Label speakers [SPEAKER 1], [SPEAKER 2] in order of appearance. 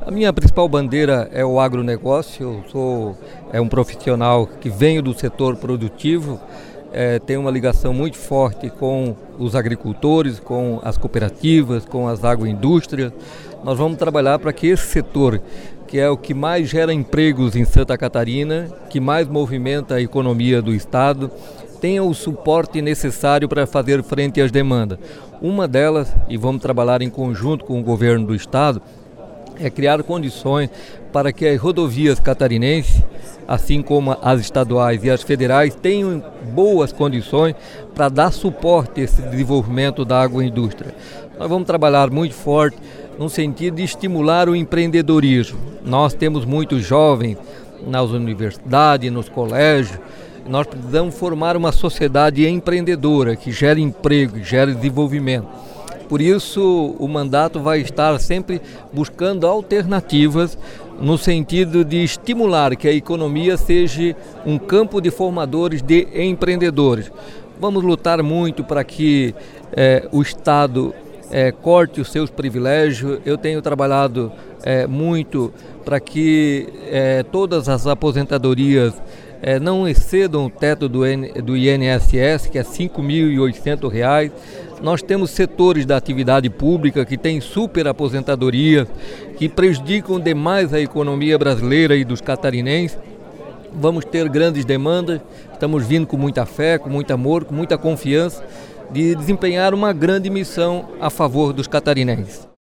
[SPEAKER 1] A minha principal bandeira é o agronegócio. Eu sou um profissional que venho do setor produtivo, tenho uma ligação muito forte com os agricultores, com as cooperativas, com as agroindústrias. Nós vamos trabalhar para que esse setor, que é o que mais gera empregos em Santa Catarina, que mais movimenta a economia do estado, tenha o suporte necessário para fazer frente às demandas. Uma delas, e vamos trabalhar em conjunto com o governo do estado, é criar condições para que as rodovias catarinenses, assim como as estaduais e as federais, tenham boas condições para dar suporte a esse desenvolvimento da agroindústria. Nós vamos trabalhar muito forte no sentido de estimular o empreendedorismo. Nós temos muitos jovens nas universidades, nos colégios. Nós precisamos formar uma sociedade empreendedora que gere emprego, que gere desenvolvimento. Por isso, o mandato vai estar sempre buscando alternativas no sentido de estimular que a economia seja um campo de formadores de empreendedores. Vamos lutar muito para que o Estado corte os seus privilégios. Eu tenho trabalhado muito para que todas as aposentadorias não excedam o teto do INSS, que é R$ 5.800. Nós temos setores da atividade pública que têm superaposentadoria, que prejudicam demais a economia brasileira e dos catarinenses. Vamos ter grandes demandas, estamos vindo com muita fé, com muito amor, com muita confiança de desempenhar uma grande missão a favor dos catarinenses.